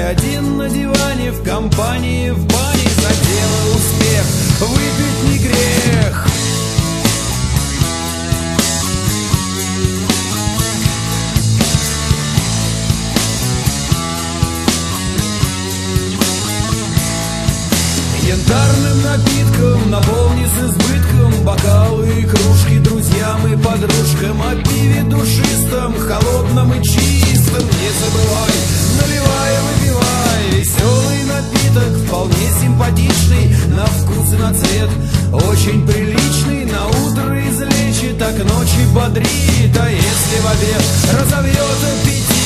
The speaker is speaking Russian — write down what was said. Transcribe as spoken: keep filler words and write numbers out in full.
один на диване, в компании, в бане. За дело успех, выпить не грех. Янтарным напитком наполни с избытком бокалы и кружки друзьям и подружкам. О пиве душистом, холодном и чистом не забывай, наливай и выпивай. Веселый напиток, вполне симпатичный, на вкус и на цвет очень приличный. На утро излечит, а к ночи бодрит, а если в обед разовьет аппетит,